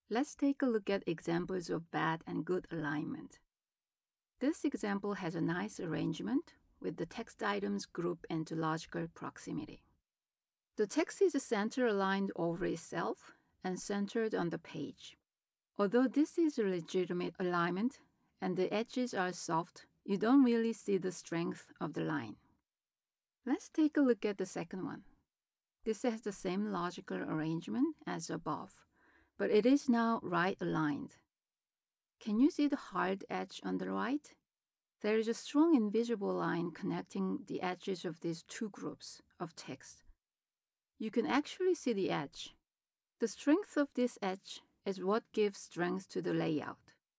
Let's take a look at examples of bad and good alignment. This example has a nice arrangement with the text items grouped into logical proximity. The text is center aligned over itself and centered on the page. Although this is a legitimate alignment and the edges are soft, you don't really see the strength of the line. Let's take a look at the second one. This has the same logical arrangement as above, but it is now right aligned. Can you see the hard edge on the right? There is a strong invisible line connecting the edges of these two groups of text. You can actually see the edge. The strength of this edge is what gives strength to the layout.